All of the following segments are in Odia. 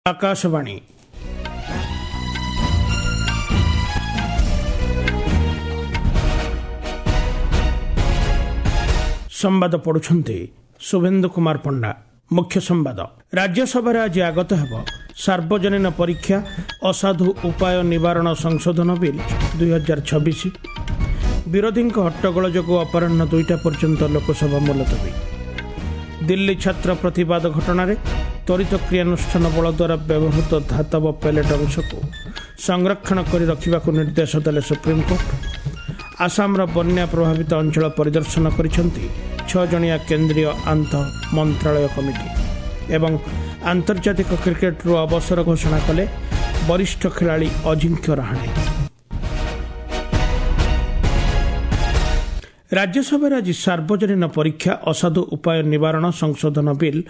आकाशवाणी संवाद पढ़ुछंती शुभेन्दु कुमार पंडा। मुख्य संवाद। राज्यसभा आज आगत हेब सार्वजनीन परीक्षा असाधु उपाय निवारण संशोधन बिल 2026। विरोधी हट्टगोल जो अपराह 2टा पर्यंत लोकसभा मुलतवी। दिल्ली छात्र प्रतिवाद घटना त्वरित क्रियानुष्ठान बल द्वारा व्यवहृत धातव पैलेट अंश को संरक्षण कर रखा निर्देश देले सुप्रीमकोर्ट। आसामर बन्या प्रभावित अंचल परिदर्शन करिसेंती 6 जणिया केंद्रीय आंत मंत्रालय कमिटी। एवं आंतर्जातिक क्रिकेट अवसर घोषणा कले वरिष्ठ खिलाड़ी अजिंक्य रहाणे। राज्यसभा आज सार्वजनीन परीक्षा असाधु उपाय निवारण संशोधन बिल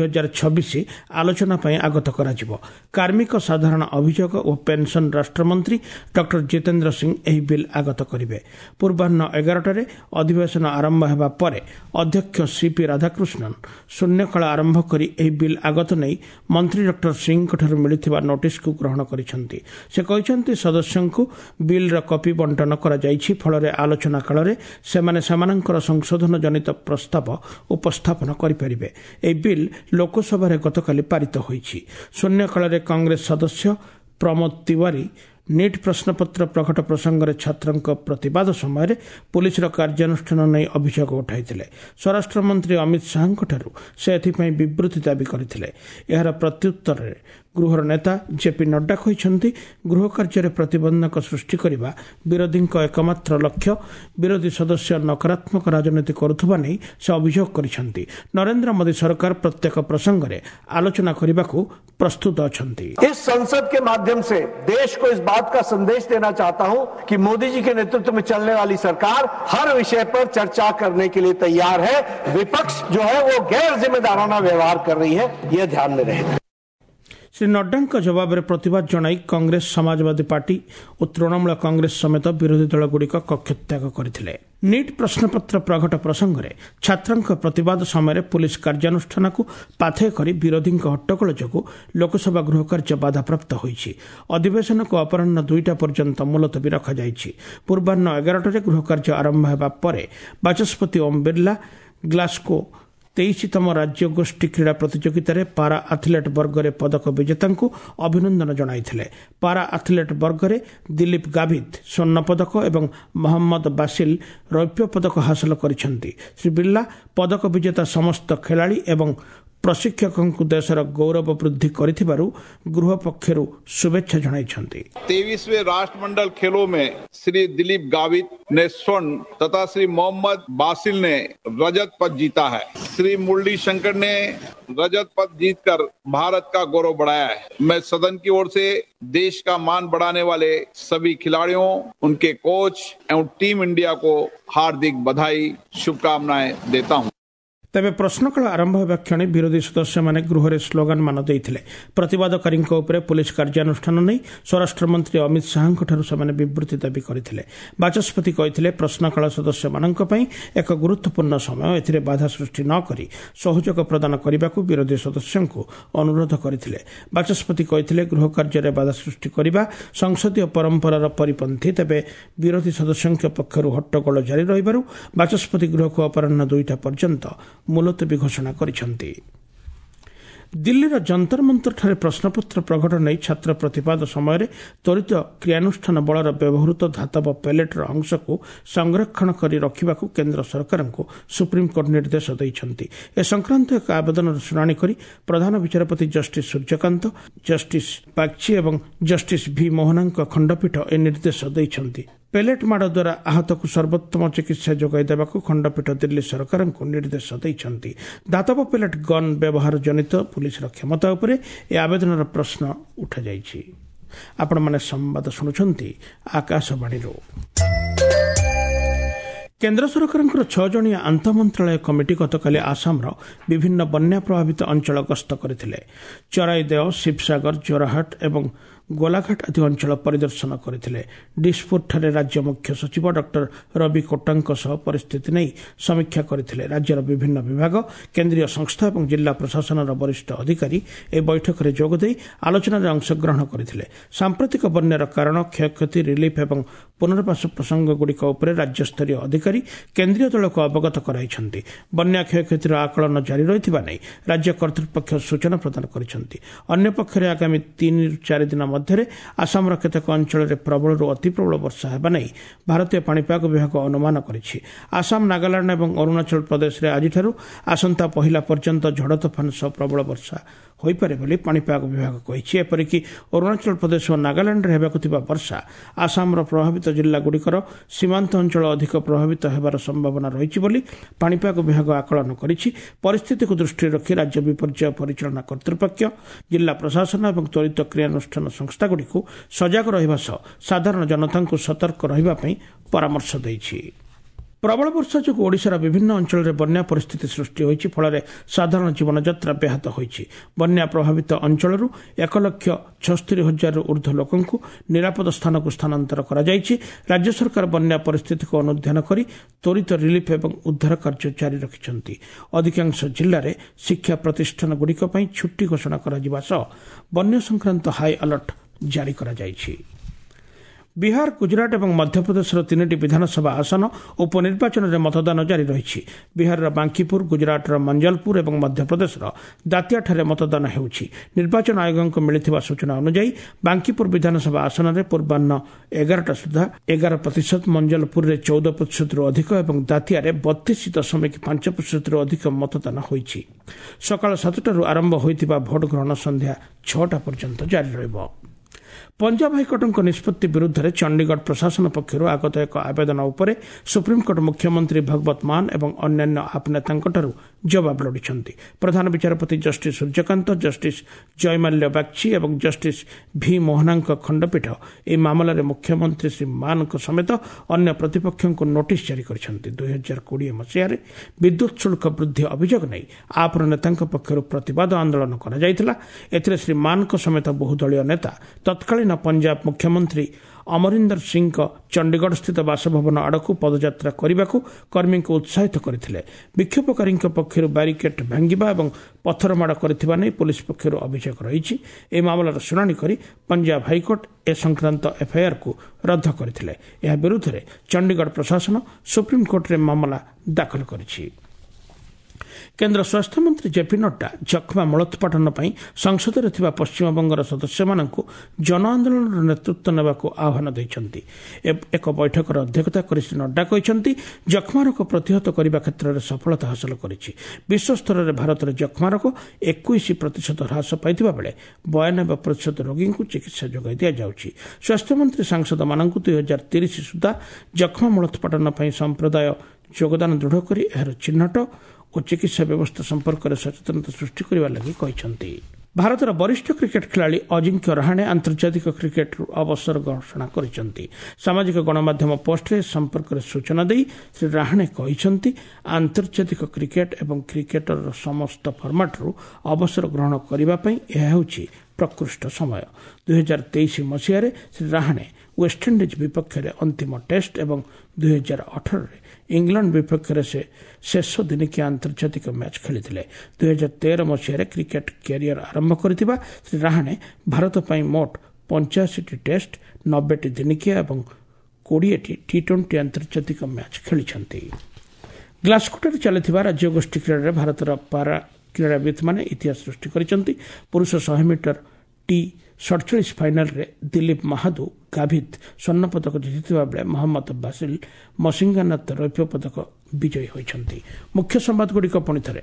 2026 आलोचना आगत करा। कार्मिक साधारण अभियोग और पेंशन राष्ट्रमंत्री डॉ जितेंद्र सिंह यह बिल आगत करेंगे। पूर्वाह्न 11टार अधिवेशन आरंभ होगा पर अध्यक्ष सीपी राधाकृष्णन शून्यकाल आरंभ कर यह बिल आगत नहीं मंत्री डॉ सिंह मिलता नोटिस को ग्रहण करिसेंती। से कहते सदस्यों को बिल कॉपी बंटन कर फल आलोचना काल सेमानंकर संशोधन जनित प्रस्ताव उपस्थापन करेंगे। यह बिल लोकसभा गतकाली पारित होईछि। शून्यकाल कांग्रेस सदस्य प्रमोद तिवारी नीट प्रश्नपत्र प्रकट प्रसंग में छात्रों प्रतिवाद समय पुलिस कार्यानुष्ठान नहीं अभियोग उठाई। स्वराष्ट्र मंत्री अमित शाह से एथिपाई विवृत्ति दाबी करथिले। यार प्रत्युत्तर में गृहर नेता जेपी नड्डा कहते गृह कार्य प्रतिबंधक सृष्टि करने विरोधी एकमात्र लक्ष्य। विरोधी सदस्य नकारात्मक राजनीति करुवा नहीं से अभियोग करछंती। नरेंद्र मोदी सरकार प्रत्येक प्रसंग में आलोचना करने को प्रस्तुत अछंती। इस संसद के माध्यम से देश को इस बात का संदेश देना चाहता हूं कि मोदी जी के नेतृत्व में चलने वाली सरकार हर विषय पर चर्चा करने के लिए तैयार है। विपक्ष जो है वो गैर जिम्मेदाराना व्यवहार कर रही है, यह ध्यान में रहे। श्री नड्डा जवाब में प्रतिवाद जनाई कांग्रेस समाजवादी पार्टी और तृणमूल कांग्रेस समेत विरोधी दलगुड़िक कक्षत्याग करथिले। नीट प्रश्नपत्र प्रकट प्रसंग में छात्रों प्रतिवाद समय पुलिस कार्यानुष्ठान को पाथेय कर विरोधी हट्टगोल जो लोकसभा गृह कार्य बाधाप्राप्त होईछि। अधिवेशन को अपराह 2टा पर्यंत मुलतवी रखा जायछि। पूर्वाह्न 11टार गृह कार्य आरंभ होगा पर बाचस्पति ओम बिरला ग्लास्को 23तम राज्य गोष्ठी क्रीड़ा प्रतियोगिता पारा आथलेट वर्ग में पदक विजेता को अभिनंदन जनाइथिले। पारा आथलेट वर्ग में दिलीप गावित स्वर्ण पदक और मोहम्मद बासिल रौप्य पदक हासिल करिसेंती। श्री बिरला पदक विजेता समस्त खिलाड़ी एवं प्रशिक्षकों को देशर गौरव वृद्धि करिथिबारु गृह पक्षरु शुभेच्छा जणाइछंती। 23वें राष्ट्रमंडल खेलों में श्री दिलीप गावित ने स्वर्ण तथा श्री मोहम्मद बासिल ने रजत पदक जीता है। श्री मुरली शंकर ने रजत पदक जीतकर भारत का गौरव बढ़ाया है। मैं सदन की ओर से देश का मान बढ़ाने वाले सभी खिलाड़ियों, उनके कोच एवं टीम इंडिया को हार्दिक बधाई शुभकामनाएं देता हूं। तेबे प्रश्नकाल आरंभ होगा क्षण विरोधी सदस्य माने गृह में स्लोगान मान देइथिले। प्रतिवादकारी पुलिस कार्यानुष्ठान नहीं स्वराष्ट्र मंत्री अमित शाह से विवृत्ति दाबी करथिले। बाचस्पति कहते प्रश्नकाल सदस्य मानक पई एक गुरुत्वपूर्ण समय एथिरे बाधा सृष्टि न करी सहयोग प्रदान करने को विरोधी सदस्यों को अनुरोध करथिले। बाचस्पति कहते गृह कार्य बाधा सृष्टि करने संसदीय परंपरार परिपंथी। तेबे विरोधी सदस्यों पक्षर हट्टगोल जारी रहिबारु बाचस्पति गृह को अपराह 2टा पर्यंत मुलतवी घोषणा करिसेंती। दिल्लीर जंतर मंतर ठारे प्रश्नपत्र प्रकट नहीं छात्र प्रतिवाद समय त्वरित क्रियानुष्ठान बलर व्यवहृत धातव पैलेटर अंश को संरक्षण कर रखा केन्द्र सरकार को सुप्रीमकोर्ट निर्देश देइछंती। ए संक्रांत एक आवेदन शुणाणी करी प्रधान विचारपति जस्टिस सूर्यकांत, जस्टिस बागची और जस्टिस भी मोहना खंडपीठ ए निर्देश देइछंती। पेलेट माड़ द्वारा आहत को सर्वोत्तम चिकित्सा जोगाई देवाक खंडपीठ दिल्ली सरकार को निर्देश देइछंती। धातव पेलेट गन व्यवहार जनित पुलिस क्षमता उपरे ए आवेदन प्रश्न उठा जाइछि। आपण माने संवाद शुणुछंती आकाशवाणी। केन्द्र सरकार 6 जणिया आंत मंत्रालय कमिटी गतकाली आसाम विभिन्न बन्या प्रभावित अंचल गस्त करथिले। चराईदेव, शिवसागर, जोरहाट और ଗୋଲାଘାଟ ଆଦି ଅଞ୍ଚଳ ପରିଦର୍ଶନ କରିଥିଲେ। ଡିସ୍ପୁରଠାରେ ରାଜ୍ୟ ମୁଖ୍ୟ ସଚିବ ଡକ୍ଟର ରବି କୋଟାଙ୍କ ସହ ପରିସ୍ଥିତି ନେଇ ସମୀକ୍ଷା କରିଥିଲେ। ରାଜ୍ୟର ବିଭିନ୍ନ ବିଭାଗ, କେନ୍ଦ୍ରୀୟ ସଂସ୍ଥା ଏବଂ ଜିଲ୍ଲା ପ୍ରଶାସନର ବରିଷ୍ଠ ଅଧିକାରୀ ଏହି ବୈଠକରେ ଯୋଗଦେଇ ଆଲୋଚନାରେ ଅଂଶଗ୍ରହଣ କରିଥିଲେ। ସାମ୍ପ୍ରତିକ ବନ୍ୟାର କାରଣ, କ୍ଷୟକ୍ଷତି, ରିଲିଫ୍ ଏବଂ ପୁନର୍ବାସ ପ୍ରସଙ୍ଗଗୁଡ଼ିକ ଉପରେ ରାଜ୍ୟସ୍ତରୀୟ ଅଧିକାରୀ କେନ୍ଦ୍ରୀୟ ଦଳକୁ ଅବଗତ କରାଇଛନ୍ତି। ବନ୍ୟା କ୍ଷୟକ୍ଷତିର ଆକଳନ ଜାରି ରହିଥିବା ନେଇ ରାଜ୍ୟ କର୍ତ୍ତୃପକ୍ଷ ସୂଚନା ପ୍ରଦାନ କରିଛନ୍ତି। ଅନ୍ୟପକ୍ଷରେ ଆଗାମୀ 3-4 ଦିନ ମଧ୍ୟରେ ଆସାମର କେତେକ ଅଞ୍ଚଳରେ ପ୍ରବଳରୁ ଅତି ପ୍ରବଳ ବର୍ଷା ହେବା ନେଇ ଭାରତୀୟ ପାଣିପାଗ ବିଭାଗ ଅନୁମାନ କରିଛି। ଆସାମ, ନାଗାଲାଣ୍ଡ ଏବଂ ଅରୁଣାଚଳ ପ୍ରଦେଶରେ ଆଜିଠାରୁ ଆସନ୍ତା 1 ପର୍ଯ୍ୟନ୍ତ ଝଡ଼ ତୋଫାନ ସହ ପ୍ରବଳ ବର୍ଷା ହୋଇପାରେ ବୋଲି ପାଣିପାଗ ବିଭାଗ କହିଛି। ଏପରିକି ଅରୁଣାଚଳ ପ୍ରଦେଶ ଓ ନାଗାଲାଣ୍ଡରେ ହେବାକୁ ଥିବା ବର୍ଷା ଆସାମର ପ୍ରଭାବିତ ଜିଲ୍ଲାଗୁଡ଼ିକର ସୀମାନ୍ତ ଅଞ୍ଚଳ ଅଧିକ ପ୍ରଭାବିତ ହେବାର ସମ୍ଭାବନା ରହିଛି ବୋଲି ପାଣିପାଗ ବିଭାଗ ଆକଳନ କରିଛି। ପରିସ୍ଥିତିକୁ ଦୃଷ୍ଟିରେ ରଖି ରାଜ୍ୟ ବିପର୍ଯ୍ୟୟ ପରିଚାଳନା କର୍ତ୍ତୃପକ୍ଷ, ଜିଲ୍ଲା ପ୍ରଶାସନ ଏବଂ ତ୍ୱରିତ କ୍ରିୟାନୁଷ୍ଠାନ ସଂସ୍ଥାଗୁଡ଼ିକୁ ସଜାଗ ରହିବା ସହ ସାଧାରଣ ଜନତାଙ୍କୁ ସତର୍କ ରହିବା ପାଇଁ ପରାମର୍ଶ ଦେଇଛି। ପ୍ରବଳ ବର୍ଷା ଯୋଗୁଁ ଓଡ଼ିଶାର ବିଭିନ୍ନ ଅଞ୍ଚଳରେ ବନ୍ୟା ପରିସ୍ଥିତି ସୃଷ୍ଟି ହୋଇଛି। ଫଳରେ ସାଧାରଣ ଜୀବନଯାତ୍ରା ବ୍ୟାହତ ହୋଇଛି। ବନ୍ୟା ପ୍ରଭାବିତ ଅଞ୍ଚଳରୁ 1,76,000ରୁ ଉର୍ଦ୍ଧ୍ୱ ଲୋକଙ୍କୁ ନିରାପଦ ସ୍ଥାନକୁ ସ୍ଥାନାନ୍ତର କରାଯାଇଛି। ରାଜ୍ୟ ସରକାର ବନ୍ୟା ପରିସ୍ଥିତିକୁ ଅନୁଧ୍ୟାନ କରି ତ୍ୱରିତ ରିଲିଫ୍ ଏବଂ ଉଦ୍ଧାର କାର୍ଯ୍ୟ ଜାରି ରଖିଛନ୍ତି। ଅଧିକାଂଶ ଜିଲ୍ଲାରେ ଶିକ୍ଷା ପ୍ରତିଷ୍ଠାନଗୁଡ଼ିକ ପାଇଁ ଛୁଟି ଘୋଷଣା କରାଯିବା ସହ ବନ୍ୟା ସଂକ୍ରାନ୍ତ ହାଇ ଆଲର୍ଟ ଜାରି କରାଯାଇଛି। ବିହାର, ଗୁଜରାଟ ଏବଂ ମଧ୍ୟପ୍ରଦେଶର 3ଟି ବିଧାନସଭା ଆସନ ଉପନିର୍ବାଚନରେ ମତଦାନ ଜାରି ରହିଛି। ବିହାରର ବାଙ୍କିପୁର, ଗୁଜରାଟର ମଞ୍ଜଲପୁର ଏବଂ ମଧ୍ୟପ୍ରଦେଶର ଦାତିଆଠାରେ ମତଦାନ ହେଉଛି। ନିର୍ବାଚନ ଆୟୋଗଙ୍କ ମିଳିଥିବା ସୂଚନା ଅନୁଯାୟୀ ବାଙ୍କିପୁର ବିଧାନସଭା ଆସନରେ ପୂର୍ବାହ୍ନ 11ଟା ସୁଦ୍ଧା 11%, ମଞ୍ଜଲପୁରରେ 14%ରୁ ଅଧିକ ଏବଂ ଦାତିଆରେ 32.5%ରୁ ଅଧିକ ମତଦାନ ହୋଇଛି। ସକାଳ 7ଟାରୁ ଆରମ୍ଭ ହୋଇଥିବା ଭୋଟ ଗ୍ରହଣ ସନ୍ଧ୍ୟା 6ଟା ପର୍ଯ୍ୟନ୍ତ ଜାରି ରହିବ। ପଞ୍ଜାବ ହାଇକୋର୍ଟଙ୍କ ନିଷ୍ପତ୍ତି ବିରୁଦ୍ଧରେ ଚଣ୍ଡିଗଡ଼ ପ୍ରଶାସନ ପକ୍ଷରୁ ଆଗତ ଏକ ଆବେଦନ ଉପରେ ସୁପ୍ରିମକୋର୍ଟ ମୁଖ୍ୟମନ୍ତ୍ରୀ ଭଗବତ ମାନ ଏବଂ ଅନ୍ୟାନ୍ୟ ଆପ୍ ନେତାଙ୍କଠାରୁ ଜବାବ ଲୋଡ଼ିଛନ୍ତି। ପ୍ରଧାନ ବିଚାରପତି ଜଷ୍ଟିସ୍ ସୂର୍ଯ୍ୟକାନ୍ତ, ଜଷ୍ଟିସ୍ ଜୟମାଲ୍ୟ ବାଗ୍ଚି ଏବଂ ଜଷ୍ଟିସ୍ ଭି ମୋହନାଙ୍କ ଖଣ୍ଡପୀଠ ଏହି ମାମଲାରେ ମୁଖ୍ୟମନ୍ତ୍ରୀ ଶ୍ରୀ ମାନଙ୍କ ସମେତ ଅନ୍ୟ ପ୍ରତିପକ୍ଷଙ୍କୁ ନୋଟିସ୍ ଜାରି କରିଛନ୍ତି। 2020 ମସିହାରେ ବିଦ୍ୟୁତ୍ ଶୁଳ୍କ ବୃଦ୍ଧି ଅଭିଯୋଗ ନେଇ ଆପ୍ର ନେତାଙ୍କ ପକ୍ଷରୁ ପ୍ରତିବାଦ ଆନ୍ଦୋଳନ କରାଯାଇଥିଲା। ଏଥିରେ ଶ୍ରୀ ମାନଙ୍କ ସମେତ ବହୁ ଦଳୀୟ ନେତା ତତ୍କାଳୀନ ପଞ୍ଜାବ ମୁଖ୍ୟମନ୍ତ୍ରୀ ଅମରିନ୍ଦର ସିଂଙ୍କ ଚଣ୍ଡିଗଡ଼ସ୍ଥିତ ବାସଭବନ ଆଡ଼କୁ ପଦଯାତ୍ରା କରିବାକୁ କର୍ମୀଙ୍କୁ ଉତ୍ସାହିତ କରିଥିଲେ। ବିକ୍ଷୋଭକାରୀଙ୍କ ପକ୍ଷରୁ ବ୍ୟାରିକେଡ୍ ଭାଙ୍ଗିବା ଏବଂ ପଥରମାଡ଼ କରିଥିବା ନେଇ ପୁଲିସ୍ ପକ୍ଷରୁ ଅଭିଯୋଗ ରହିଛି। ଏହି ମାମଲାର ଶୁଣାଣି କରି ପଞ୍ଜାବ ହାଇକୋର୍ଟ ଏ ସଂକ୍ରାନ୍ତ ଏଫ୍ଆଇଆର୍କୁ ରଦ୍ଦ କରିଥିଲେ। ଏହା ବିରୁଦ୍ଧରେ ଚଣ୍ଡିଗଡ଼ ପ୍ରଶାସନ ସୁପ୍ରିମକୋର୍ଟରେ ମାମଲା ଦାଖଲ କରିଛି। କେନ୍ଦ୍ର ସ୍ୱାସ୍ଥ୍ୟମନ୍ତ୍ରୀ ଜେପି ନଡ୍ଡା ଯକ୍ଷ୍ମା ମୂଳୋତ୍ପାଟନ ପାଇଁ ସଂସଦରେ ଥିବା ପଶ୍ଚିମବଙ୍ଗର ସଦସ୍ୟମାନଙ୍କୁ ଜନ ଆନ୍ଦୋଳନର ନେତୃତ୍ୱ ନେବାକୁ ଆହ୍ୱାନ ଦେଇଛନ୍ତି। ଏକ ବୈଠକର ଅଧ୍ୟକ୍ଷତା କରି ଶ୍ରୀ ନଡ୍ଡା କହିଛନ୍ତି, ଯକ୍ଷ୍ମା ରୋଗ ପ୍ରତିହତ କରିବା କ୍ଷେତ୍ରରେ ସଫଳତା ହାସଲ କରିଛି। ବିଶ୍ୱସ୍ତରରେ ଭାରତରେ ଯକ୍ଷ୍ମା ରୋଗ 21% ହ୍ରାସ ପାଇଥିବା ବେଳେ 92% ରୋଗୀଙ୍କୁ ଚିକିତ୍ସା ଯୋଗାଇ ଦିଆଯାଉଛି। ସ୍ୱାସ୍ଥ୍ୟମନ୍ତ୍ରୀ ସାଂସଦମାନଙ୍କୁ 2030 ସୁଦ୍ଧା ଯକ୍ଷ୍ମା ମୂଳୋତ୍ପାଟନ ପାଇଁ ସମ୍ପ୍ରଦାୟ ଯୋଗଦାନ ଦୃଢ଼ କରି ଏହାର ଚିହ୍ନଟ ଓ ଚିକିତ୍ସା ବ୍ୟବସ୍ଥା ସମ୍ପର୍କରେ ସଚେତନତା ସୃଷ୍ଟି କରିବା ଲାଗି କହିଛନ୍ତି। ଭାରତର ବରିଷ୍ଠ କ୍ରିକେଟ୍ ଖେଳାଳି ଅଜିଙ୍କ୍ୟ ରାହାଣେ ଆନ୍ତର୍ଜାତିକ କ୍ରିକେଟ୍ରୁ ଅବସର ଘୋଷଣା କରିଛନ୍ତି। ସାମାଜିକ ଗଣମାଧ୍ୟମ ପୋଷ୍ଟରେ ଏ ସମ୍ପର୍କରେ ସୂଚନା ଦେଇ ଶ୍ରୀ ରାହାଣେ କହିଛନ୍ତି, ଆନ୍ତର୍ଜାତିକ କ୍ରିକେଟ୍ ଏବଂ କ୍ରିକେଟର ସମସ୍ତ ଫର୍ମାଟ୍ରୁ ଅବସର ଗ୍ରହଣ କରିବା ପାଇଁ ଏହା ହେଉଛି ପ୍ରକୃଷ୍ଟ ସମୟ। 2023 ମସିହାରେ ଶ୍ରୀ ରାହାଣେ ୱେଷ୍ଟଇଣ୍ଡିଜ୍ ବିପକ୍ଷରେ ଅନ୍ତିମ ଟେଷ୍ଟ ଏବଂ 2018ରେ ଇଂଲଣ୍ଡ ବିପକ୍ଷରେ ସେ ଶେଷ ଦିନିକିଆ ଆନ୍ତର୍ଜାତିକ ମ୍ୟାଚ୍ ଖେଳିଥିଲେ। 2013 ମସିହାରେ କ୍ରିକେଟ୍ କ୍ୟାରିୟର ଆରମ୍ଭ କରିଥିବା ଶ୍ରୀ ରାହାଣେ ଭାରତ ପାଇଁ ମୋଟ 85ଟି ଟେଷ୍ଟ, 90ଟି ଦିନିକିଆ ଏବଂ 20ଟି T20 ଆନ୍ତର୍ଜାତିକ ମ୍ୟାଚ୍ ଖେଳିଛନ୍ତି। ଗ୍ଲାସ୍ଗୋଠାରେ ଚାଲିଥିବା ରାଜ୍ୟଗୋଷ୍ଠୀ କ୍ରୀଡ଼ାରେ ଭାରତର ପାରା କ୍ରୀଡ଼ାବିତ୍ମାନେ ଇତିହାସ ସୃଷ୍ଟି କରିଛନ୍ତି। ପୁରୁଷ 100 ମିଟର T47 ଫାଇନାଲରେ ଦିଲ୍ଲୀପ ମାହାଦୁ ଗାଭିତ୍ ସ୍ୱର୍ଣ୍ଣପଦକ ଜିତିଥିବା ବେଳେ ମହମ୍ମଦ ବାସିଲ ମସିଙ୍ଗାନାଥ ରୌପ୍ୟ ପଦକ ବିଜୟୀ ହୋଇଛନ୍ତି। ମୁଖ୍ୟ ସମ୍ବାଦଗୁଡ଼ିକ ପୁଣିଥରେ।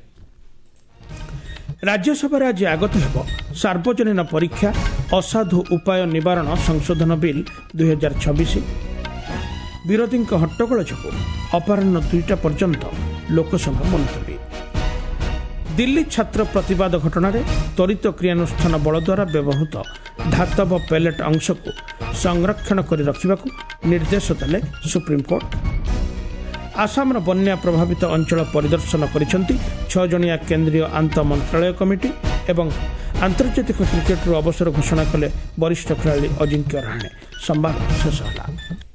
ରାଜ୍ୟସଭାରେ ଆଜି ଆଗତ ହେବ ସାର୍ବଜନୀନ ପରୀକ୍ଷା ଅସାଧୁ ଉପାୟ ନିବାରଣ ସଂଶୋଧନ ବିଲ୍ 2026। ବିରୋଧୀଙ୍କ ହଟ୍ଟଗୋଳ ଯୋଗୁଁ ଅପରାହ୍ନ 2ଟା ପର୍ଯ୍ୟନ୍ତ ଲୋକସଭା ମୁଲତବୀ। ଦିଲ୍ଲୀ ଛାତ୍ର ପ୍ରତିବାଦ ଘଟଣାରେ ତ୍ୱରିତ କ୍ରିୟାନୁଷ୍ଠାନ ବଳ ଦ୍ୱାରା ବ୍ୟବହୃତ ଧାତବ ପେଲେଟ୍ ଅଂଶକୁ ସଂରକ୍ଷଣ କରି ରଖିବାକୁ ନିର୍ଦ୍ଦେଶ ଦେଲେ ସୁପ୍ରିମକୋର୍ଟ। ଆସାମର ବନ୍ୟା ପ୍ରଭାବିତ ଅଞ୍ଚଳ ପରିଦର୍ଶନ କରିଛନ୍ତି 6 ଜଣିଆ କେନ୍ଦ୍ରୀୟ ଆନ୍ତଃ ମନ୍ତ୍ରାଳୟ କମିଟି ଏବଂ आंतर्जातिक क्रिकेट्रु अवसर घोषणा कले वरिष्ठ खेलाड़ी अजिंक्य रहाणे। संवाद शेष होला।